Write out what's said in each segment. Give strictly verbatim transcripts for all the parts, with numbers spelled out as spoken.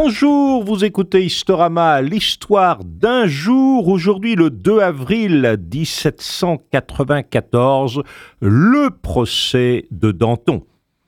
Bonjour, vous écoutez Historama, l'histoire d'un jour. Aujourd'hui, le deux avril dix-sept cent quatre-vingt-quatorze, le procès de Danton.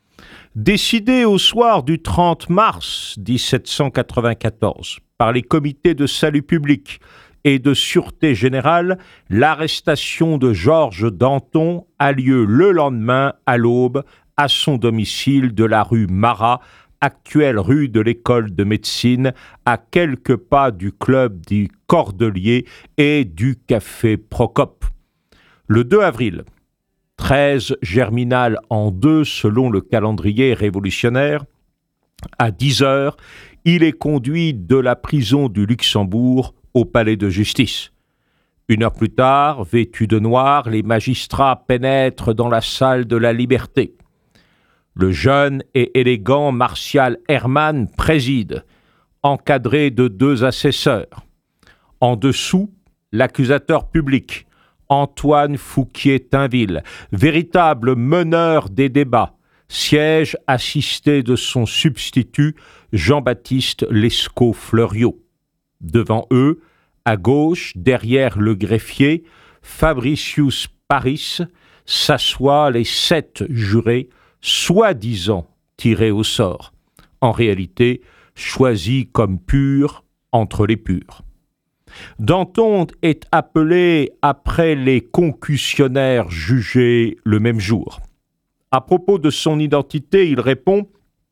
Décidé au soir du trente mars dix-sept cent quatre-vingt-quatorze par les comités de salut public et de sûreté générale, l'arrestation de Georges Danton a lieu le lendemain à l'aube à son domicile de la rue Marat, actuelle rue de l'École de médecine, à quelques pas du club du Cordelier et du café Procope. Le deux avril, treize germinal en deux selon le calendrier révolutionnaire, à dix heures, il est conduit de la prison du Luxembourg au palais de justice. Une heure plus tard, vêtus de noir, les magistrats pénètrent dans la salle de la Liberté. Le jeune et élégant Martial Hermann préside, encadré de deux assesseurs. En dessous, l'accusateur public, Antoine Fouquier-Tinville, véritable meneur des débats, siège assisté de son substitut, Jean-Baptiste Lescaut-Fleuriot. Devant eux, à gauche, derrière le greffier, Fabricius Paris, s'assoient les sept jurés, soi-disant tirés au sort, en réalité choisis comme purs entre les purs. Danton est appelé après les concussionnaires jugés le même jour. À propos de son identité, il répond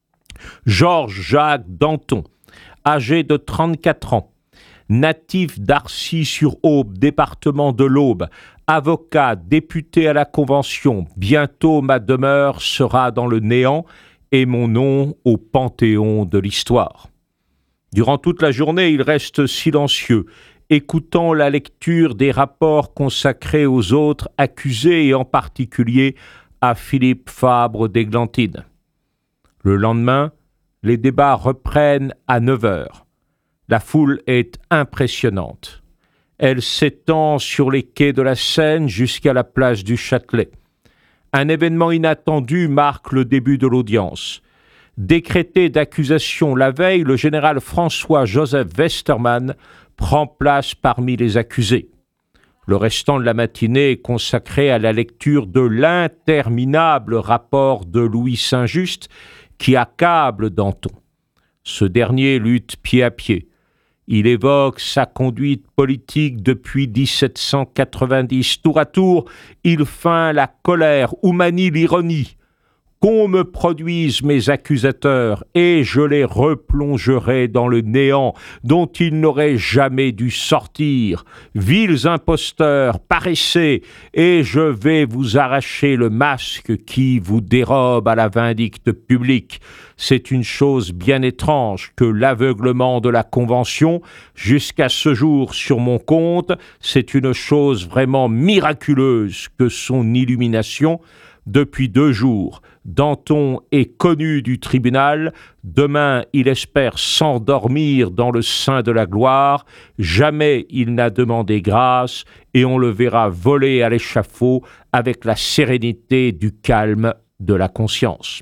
« Georges-Jacques Danton, âgé de trente-quatre ans, natif d'Arcy-sur-Aube, département de l'Aube, avocat, député à la Convention, bientôt ma demeure sera dans le néant et mon nom au panthéon de l'histoire. » Durant toute la journée, il reste silencieux, écoutant la lecture des rapports consacrés aux autres accusés et en particulier à Philippe Fabre d'Églantine. Le lendemain, les débats reprennent à neuf heures. La foule est impressionnante. Elle s'étend sur les quais de la Seine jusqu'à la place du Châtelet. Un événement inattendu marque le début de l'audience. Décrété d'accusation la veille, le général François-Joseph Westermann prend place parmi les accusés. Le restant de la matinée est consacré à la lecture de l'interminable rapport de Louis Saint-Just qui accable Danton. Ce dernier lutte pied à pied. Il évoque sa conduite politique depuis dix-sept cent quatre-vingt-dix. Tour à tour, il feint la colère ou manie l'ironie. Qu'on me produise mes accusateurs, et je les replongerai dans le néant dont ils n'auraient jamais dû sortir. Vils imposteurs, paraissez, et je vais vous arracher le masque qui vous dérobe à la vindicte publique. C'est une chose bien étrange que l'aveuglement de la Convention, jusqu'à ce jour sur mon compte, c'est une chose vraiment miraculeuse que son illumination. Depuis deux jours, Danton est connu du tribunal. Demain, il espère s'endormir dans le sein de la gloire. Jamais il n'a demandé grâce et on le verra voler à l'échafaud avec la sérénité du calme de la conscience.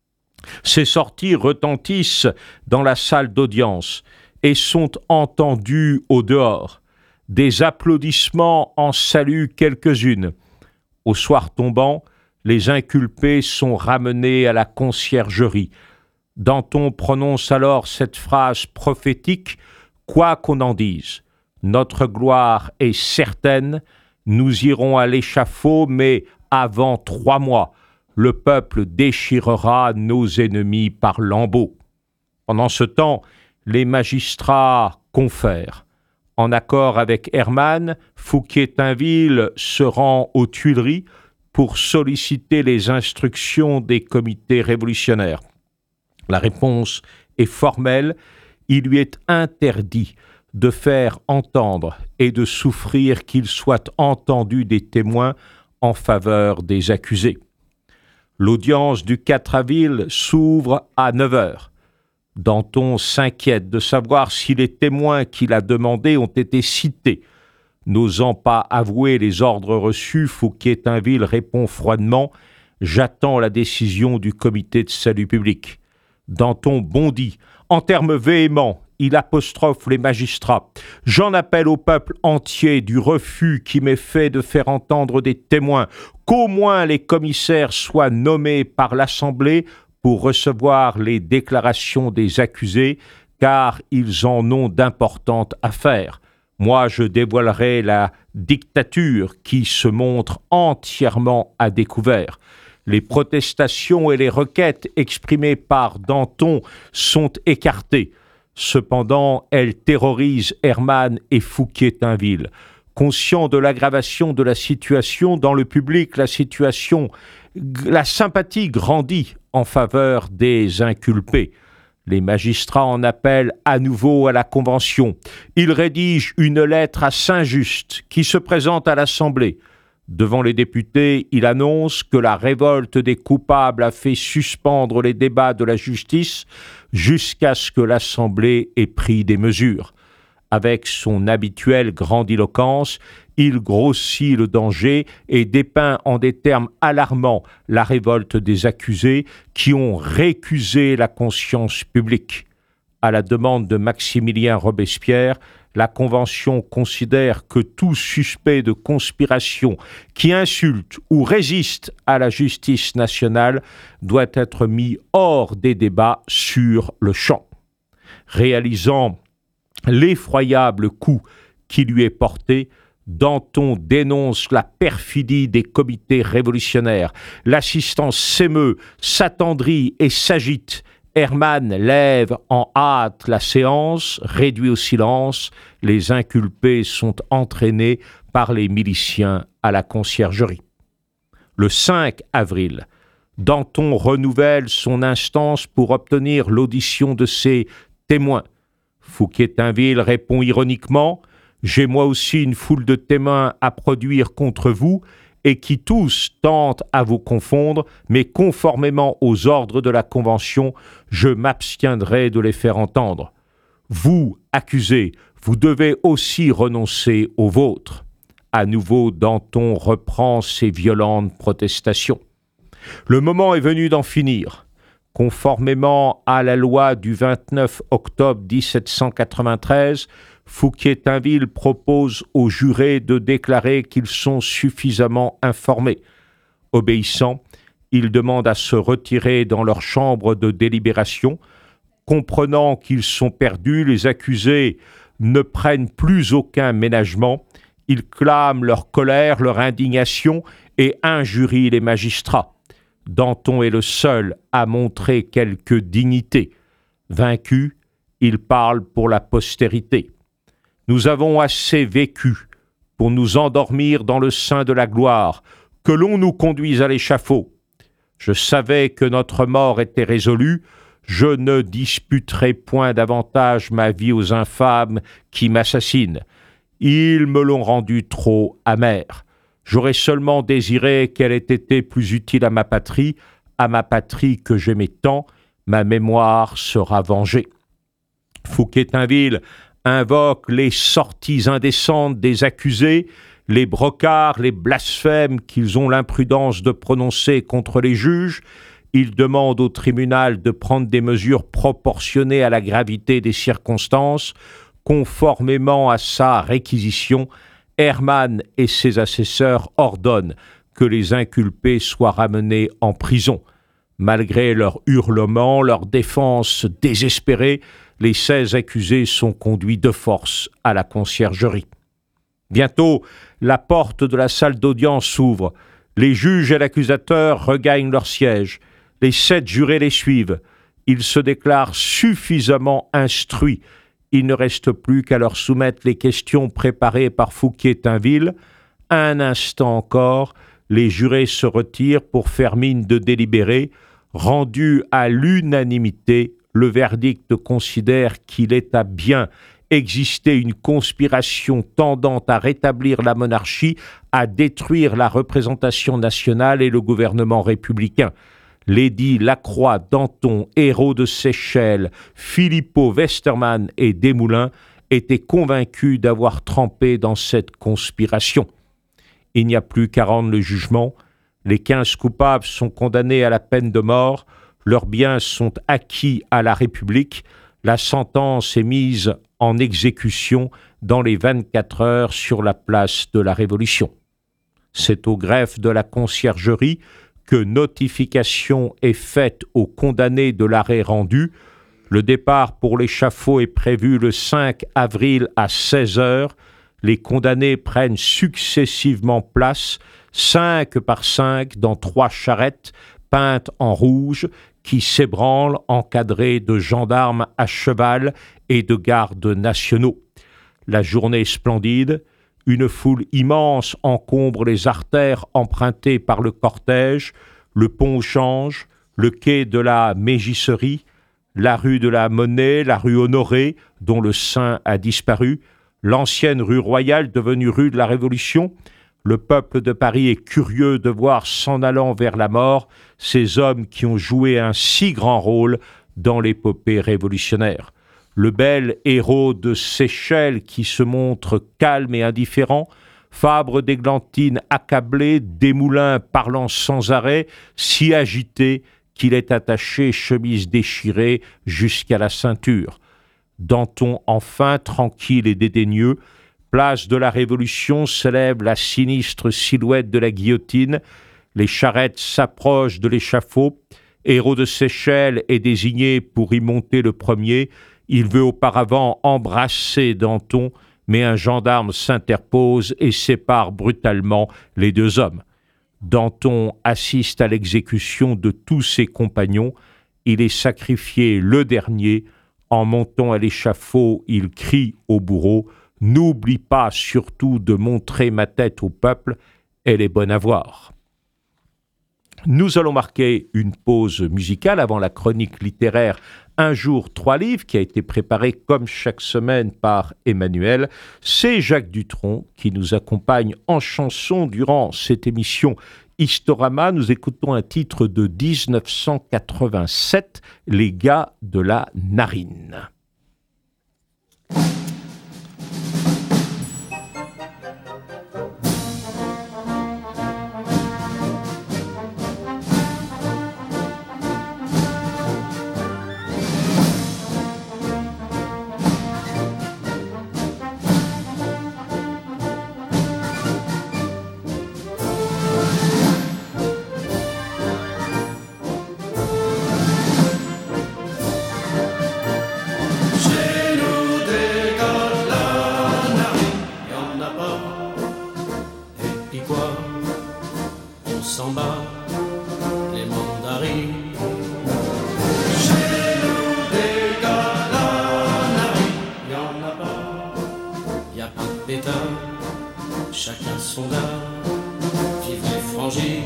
Ces sorties retentissent dans la salle d'audience et sont entendues au dehors. Des applaudissements en saluent quelques-unes. Au soir tombant, les inculpés sont ramenés à la conciergerie. Danton prononce alors cette phrase prophétique, quoi qu'on en dise. Notre gloire est certaine, nous irons à l'échafaud, mais avant trois mois, le peuple déchirera nos ennemis par lambeaux. Pendant ce temps, les magistrats confèrent. En accord avec Hermann, Fouquier-Tinville se rend aux Tuileries pour solliciter les instructions des comités révolutionnaires. La réponse est formelle, il lui est interdit de faire entendre et de souffrir qu'il soit entendu des témoins en faveur des accusés. L'audience du quatre avril s'ouvre à neuf heures. Danton s'inquiète de savoir si les témoins qu'il a demandés ont été cités. N'osant pas avouer les ordres reçus, Fouquier-Tinville répond froidement « J'attends la décision du comité de salut public ». Danton bondit En termes véhéments, il apostrophe les magistrats. « J'en appelle au peuple entier du refus qui m'est fait de faire entendre des témoins, qu'au moins les commissaires soient nommés par l'Assemblée pour recevoir les déclarations des accusés, car ils en ont d'importantes affaires. Moi, je dévoilerai la dictature qui se montre entièrement à découvert. Les protestations et les requêtes exprimées par Danton sont écartées. Cependant, elles terrorisent Hermann et Fouquier-Tinville. Conscient de l'aggravation de la situation, dans le public, la situation, la sympathie grandit en faveur des inculpés. Les magistrats en appellent à nouveau à la Convention. Ils rédigent une lettre à Saint-Just qui se présente à l'Assemblée. Devant les députés, il annonce que la révolte des coupables a fait suspendre les débats de la justice jusqu'à ce que l'Assemblée ait pris des mesures. Avec son habituelle grandiloquence, il grossit le danger et dépeint en des termes alarmants la révolte des accusés qui ont récusé la conscience publique. À la demande de Maximilien Robespierre, la Convention considère que tout suspect de conspiration qui insulte ou résiste à la justice nationale doit être mis hors des débats sur le champ. Réalisant l'effroyable coup qui lui est porté, Danton dénonce la perfidie des comités révolutionnaires. L'assistance s'émeut, s'attendrit et s'agite. Hermann lève en hâte la séance, réduit au silence. Les inculpés sont entraînés par les miliciens à la conciergerie. Le cinq avril, Danton renouvelle son instance pour obtenir l'audition de ses témoins. Fouquier-Tinville répond ironiquement « J'ai moi aussi une foule de témoins à produire contre vous et qui tous tentent à vous confondre, mais conformément aux ordres de la Convention, je m'abstiendrai de les faire entendre. Vous, accusés, vous devez aussi renoncer aux vôtres. » À nouveau, Danton reprend ses violentes protestations. Le moment est venu d'en finir. Conformément à la loi du vingt-neuf octobre dix-sept cent quatre-vingt-treize, Fouquier-Tinville propose aux jurés de déclarer qu'ils sont suffisamment informés. Obéissant, ils demandent à se retirer dans leur chambre de délibération. Comprenant qu'ils sont perdus, les accusés ne prennent plus aucun ménagement. Ils clament leur colère, leur indignation et injurient les magistrats. Danton est le seul à montrer quelque dignité. Vaincu, il parle pour la postérité. Nous avons assez vécu pour nous endormir dans le sein de la gloire, que l'on nous conduise à l'échafaud. Je savais que notre mort était résolue, je ne disputerai point davantage ma vie aux infâmes qui m'assassinent. Ils me l'ont rendue trop amère. J'aurais seulement désiré qu'elle ait été plus utile à ma patrie, à ma patrie que j'aimais tant. Ma mémoire sera vengée. Fouquier-Tinville invoque les sorties indécentes des accusés, les brocards, les blasphèmes qu'ils ont l'imprudence de prononcer contre les juges. Il demande au tribunal de prendre des mesures proportionnées à la gravité des circonstances. Conformément à sa réquisition, Hermann et ses assesseurs ordonnent que les inculpés soient ramenés en prison. Malgré leurs hurlements, leur défense désespérée, les seize accusés sont conduits de force à la conciergerie. Bientôt, la porte de la salle d'audience s'ouvre. Les juges et l'accusateur regagnent leur siège. Les sept jurés les suivent. Ils se déclarent suffisamment instruits. Il ne reste plus qu'à leur soumettre les questions préparées par Fouquier-Tinville. Un instant encore, les jurés se retirent pour faire mine de délibérer. Rendu à l'unanimité, le verdict considère qu'il est à bien exister une conspiration tendant à rétablir la monarchie, à détruire la représentation nationale et le gouvernement républicain. L'édit Lacroix, Danton, Hérault de Séchelles, Philippot, Westermann et Desmoulins étaient convaincus d'avoir trempé dans cette conspiration. Il n'y a plus qu'à rendre le jugement. Les quinze coupables sont condamnés à la peine de mort. Leurs biens sont acquis à la République. La sentence est mise en exécution dans les vingt-quatre heures sur la place de la Révolution. C'est au greffe de la conciergerie que notification est faite aux condamnés de l'arrêt rendu. Le départ pour l'échafaud est prévu le cinq avril à seize heures. Les condamnés prennent successivement place, cinq par cinq, dans trois charrettes peintes en rouge qui s'ébranlent, encadrées de gendarmes à cheval et de gardes nationaux. La journée est splendide. Une foule immense encombre les artères empruntées par le cortège, le pont au Change, le quai de la Mégisserie, la rue de la Monnaie, la rue Honoré, dont le sein a disparu, l'ancienne rue Royale devenue rue de la Révolution. Le peuple de Paris est curieux de voir s'en allant vers la mort ces hommes qui ont joué un si grand rôle dans l'épopée révolutionnaire. Le bel héros de Seychelles qui se montre calme et indifférent, Fabre d'Églantine accablé, Desmoulins parlant sans arrêt, si agité qu'il est attaché, chemise déchirée jusqu'à la ceinture. Danton enfin, tranquille et dédaigneux, place de la Révolution, s'élève la sinistre silhouette de la guillotine, les charrettes s'approchent de l'échafaud, Héros de Seychelles est désigné pour y monter le premier. Il veut auparavant embrasser Danton, mais un gendarme s'interpose et sépare brutalement les deux hommes. Danton assiste à l'exécution de tous ses compagnons. Il est sacrifié le dernier. En montant à l'échafaud, il crie au bourreau « N'oublie pas surtout de montrer ma tête au peuple, elle est bonne à voir ». Nous allons marquer une pause musicale avant la chronique littéraire Un jour, trois livres, qui a été préparée comme chaque semaine par Emmanuel. C'est Jacques Dutronc qui nous accompagne en chanson durant cette émission Historama. Nous écoutons un titre de dix-neuf cent quatre-vingt-sept, Les gars de la narine. Chacun son art, vivre les frangies.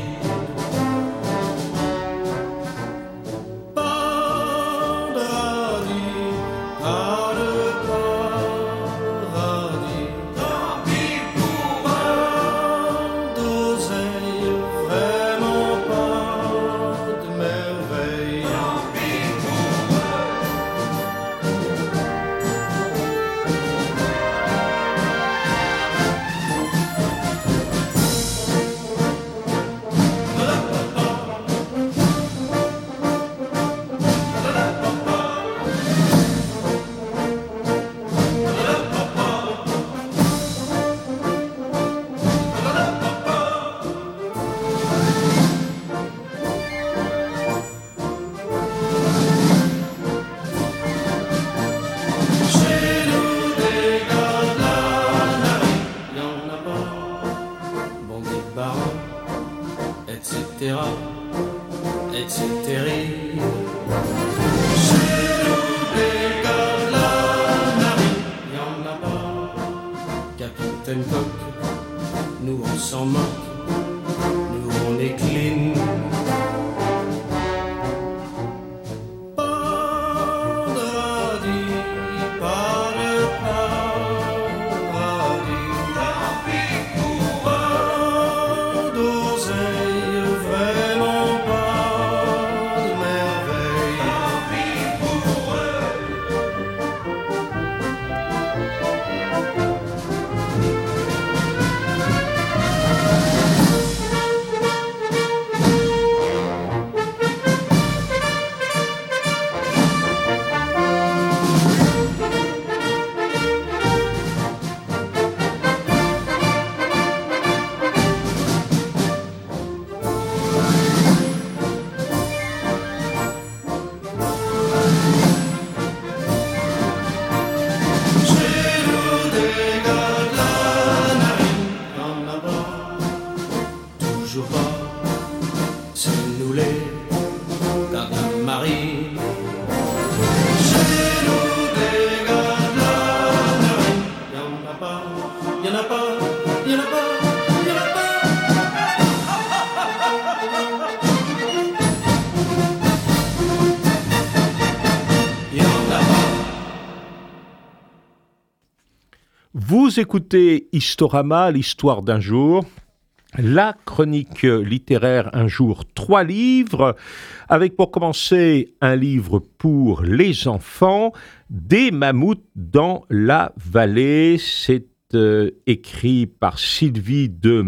Vous écoutez Historama, l'histoire d'un jour, la chronique littéraire un jour, trois livres, avec pour commencer un livre pour les enfants, Des mammouths dans la vallée. C'est euh, écrit par Sylvie de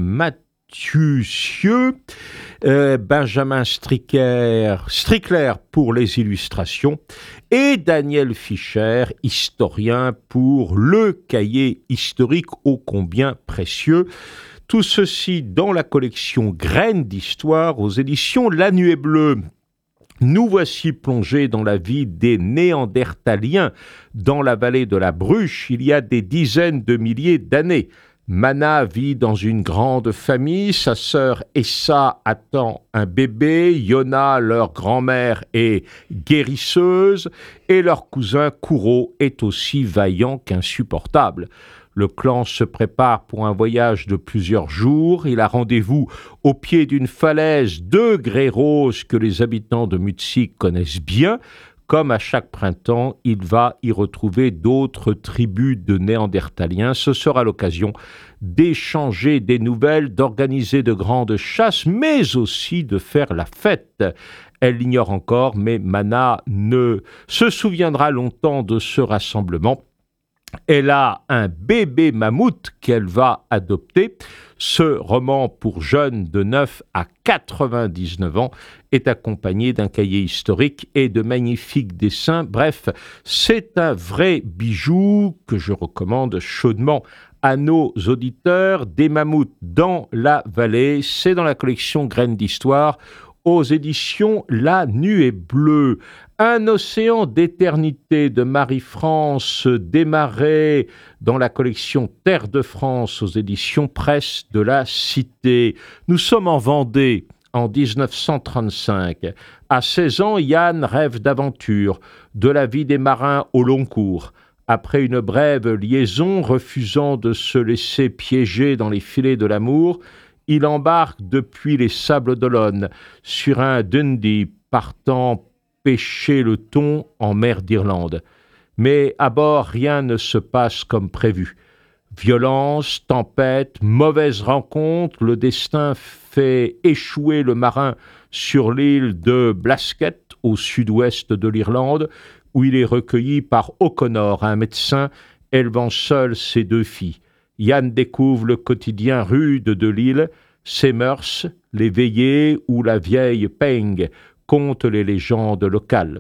Mathieu, euh, Benjamin Stricker, Strickler pour les illustrations et Daniel Fischer, historien, pour le cahier historique ô combien précieux. Tout ceci dans la collection Graines d'Histoire aux éditions La Nuée Bleue. Nous voici plongés dans la vie des Néandertaliens dans la vallée de la Bruche il y a des dizaines de milliers d'années. Mana vit dans une grande famille, sa sœur Essa attend un bébé, Yona, leur grand-mère, est guérisseuse et leur cousin Kuro est aussi vaillant qu'insupportable. Le clan se prépare pour un voyage de plusieurs jours. Il a rendez-vous au pied d'une falaise de grès rose que les habitants de Mutsik connaissent bien. Comme à chaque printemps, il va y retrouver d'autres tribus de Néandertaliens. Ce sera l'occasion d'échanger des nouvelles, d'organiser de grandes chasses, mais aussi de faire la fête. Elle l'ignore encore, mais Mana ne se souviendra longtemps de ce rassemblement. Elle a un bébé mammouth qu'elle va adopter. Ce roman pour jeunes de neuf à quatre-vingt-dix-neuf ans est accompagné d'un cahier historique et de magnifiques dessins. Bref, c'est un vrai bijou que je recommande chaudement à nos auditeurs. Des mammouths dans la vallée, c'est dans la collection Graines d'Histoire aux éditions La Nuée Bleue. Un océan d'éternité de Marie-France Desmarais dans la collection Terre de France aux éditions Presse de la Cité. Nous sommes en Vendée en dix-neuf cent trente-cinq. À seize ans, Yann rêve d'aventure, de la vie des marins au long cours. Après une brève liaison, refusant de se laisser piéger dans les filets de l'amour, il embarque depuis les Sables d'Olonne sur un Dundee partant pêcher le thon en mer d'Irlande. Mais à bord, rien ne se passe comme prévu. Violence, tempête, mauvaise rencontre, le destin fait échouer le marin sur l'île de Blasket, au sud-ouest de l'Irlande, où il est recueilli par O'Connor, un médecin élevant seul ses deux filles. Yann découvre le quotidien rude de l'île, ses mœurs, les veillées où la vieille Peng conte les légendes locales.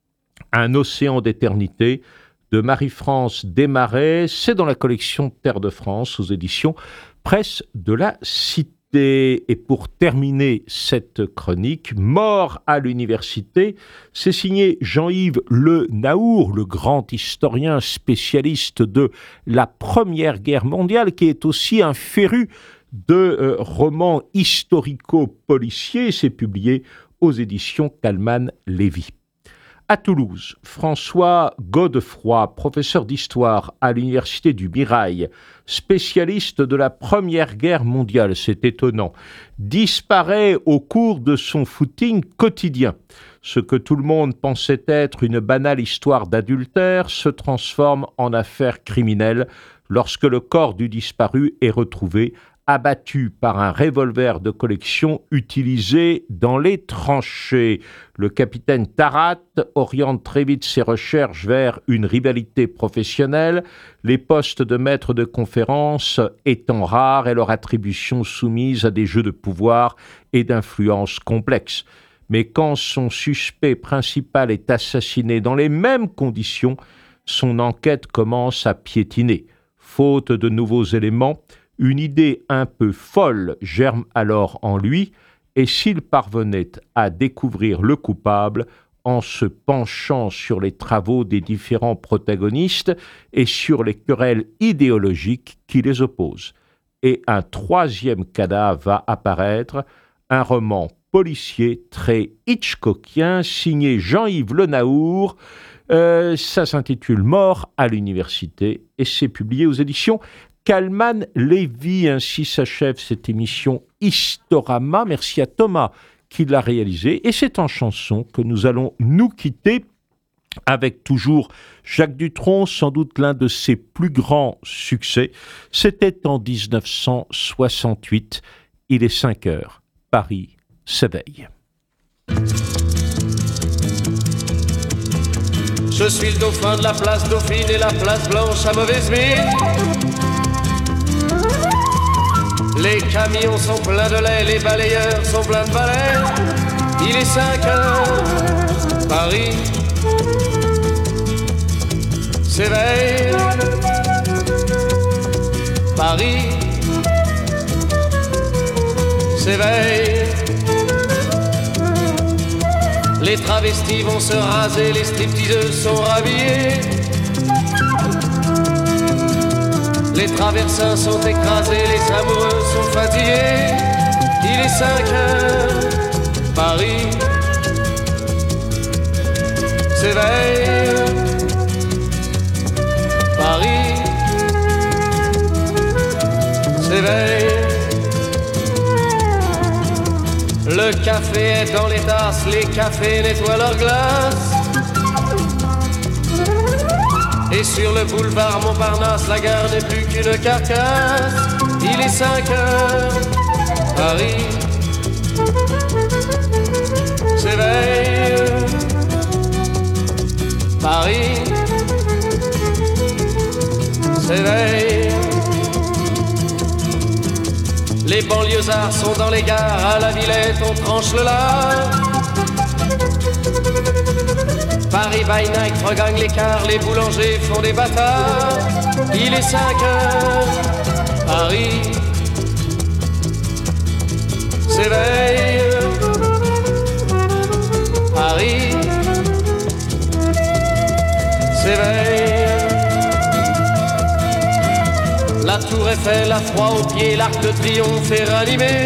Un océan d'éternité de Marie-France Desmarais, c'est dans la collection Terre de France aux éditions Presse de la Cité. Et pour terminer cette chronique, Mort à l'université, c'est signé Jean-Yves Le Naour, le grand historien spécialiste de la Première Guerre mondiale, qui est aussi un féru de euh, romans historico-policiers. C'est publié aux éditions Kallmann-Lévy. À Toulouse, François Godefroy, professeur d'histoire à l'université du Mirail, spécialiste de la Première Guerre mondiale, c'est étonnant, disparaît au cours de son footing quotidien. Ce que tout le monde pensait être une banale histoire d'adultère se transforme en affaire criminelle lorsque le corps du disparu est retrouvé abattu par un revolver de collection utilisé dans les tranchées. Le capitaine Tarat oriente très vite ses recherches vers une rivalité professionnelle, les postes de maître de conférence étant rares et leur attribution soumise à des jeux de pouvoir et d'influence complexes. Mais quand son suspect principal est assassiné dans les mêmes conditions, son enquête commence à piétiner. Faute de nouveaux éléments, une idée un peu folle germe alors en lui, et s'il parvenait à découvrir le coupable en se penchant sur les travaux des différents protagonistes et sur les querelles idéologiques qui les opposent. Et un troisième cadavre va apparaître, un roman policier très hitchcockien signé Jean-Yves Le Naour. Euh, ça s'intitule Mort à l'université et c'est publié aux éditions Kallmann-Lévy. Ainsi s'achève cette émission Historama. Merci à Thomas qui l'a réalisé. Et c'est en chanson que nous allons nous quitter avec toujours Jacques Dutronc, sans doute l'un de ses plus grands succès. C'était en dix-neuf cent soixante-huit. Il est cinq heures. Paris s'éveille. Je suis le dauphin de la place Dauphine et la place Blanche à mauvaise mine. Les camions sont pleins de lait, les balayeurs sont pleins de balais. Il est cinq heures, Paris s'éveille. Paris s'éveille. Les travestis vont se raser, les stripteaseuses sont rhabillées. Les traversins sont écrasés, les amoureux sont fatigués. Il est cinq heures, Paris s'éveille. Paris s'éveille. Le café est dans les tasses, les cafés nettoient leurs glaces. Et sur le boulevard Montparnasse, la gare n'est plus qu'une carcasse. Il est cinq heures, Paris s'éveille. Paris s'éveille. Les banlieusards sont dans les gares, à la Villette on tranche le lard. Paris by night regagne l'écart, les boulangers font des bâtards. Il est cinq heures, Paris s'éveille. Paris s'éveille. La tour Eiffel a froid aux pieds, l'arc de triomphe est ranimé.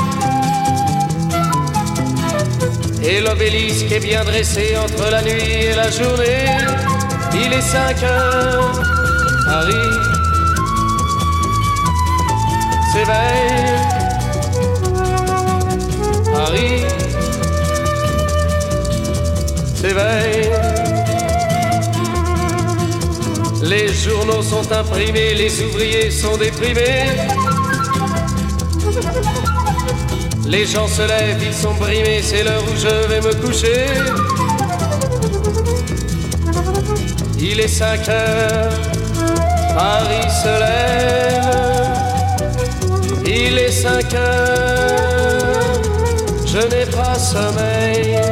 Et l'obélisque est bien dressé entre la nuit et la journée. Il est cinq heures, Paris s'éveille. Paris s'éveille. Les journaux sont imprimés, les ouvriers sont déprimés. Les gens se lèvent, ils sont brimés, c'est l'heure où je vais me coucher. Il est cinq heures, Paris se lève. Il est cinq heures, je n'ai pas sommeil.